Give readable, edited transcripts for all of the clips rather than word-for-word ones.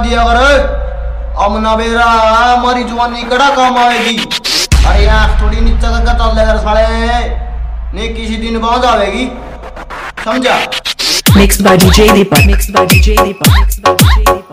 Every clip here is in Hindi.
दिया कर। अब नवेरा हमारी जवानी कड़ा काम आएगी। अरे यार थोड़ी नीचे तक चल ले साले, नहीं किसी दिन बाद आवेगी, समझा। Mixed by DJ Deepak. Mixed by DJ Deepak. Mixed by DJ Deepak.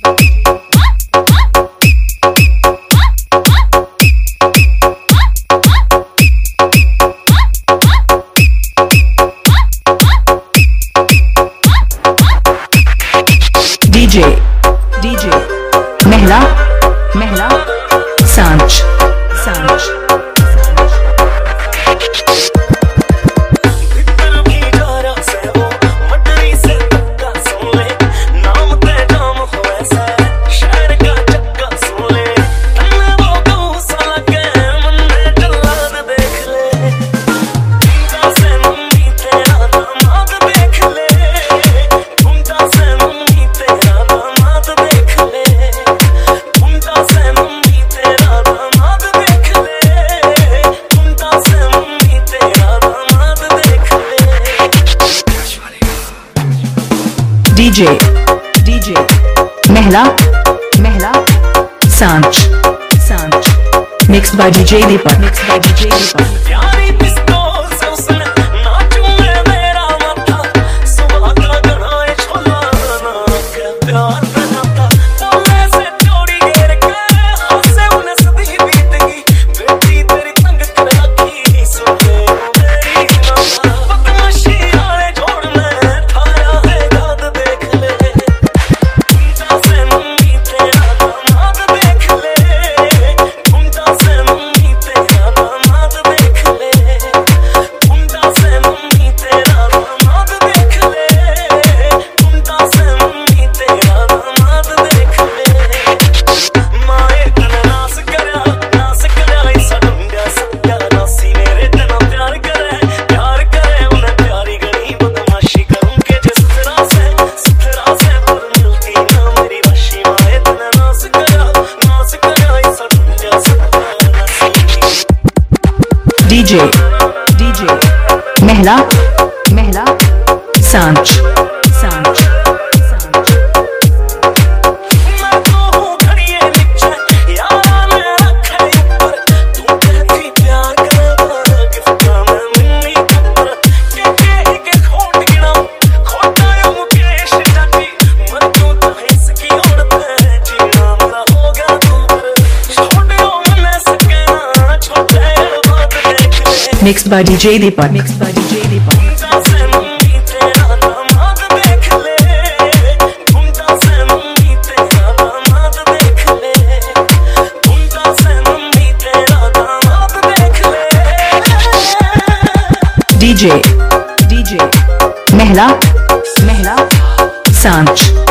DJ Mehla Sanch DJ Mehla Sanch Mixed by DJ Deepak. Mixed by DJ Deepak. DJ Mehla Sanch Mixed by DJ Deepak. Mixed by DJ Deepak. DJ Mehla Sanch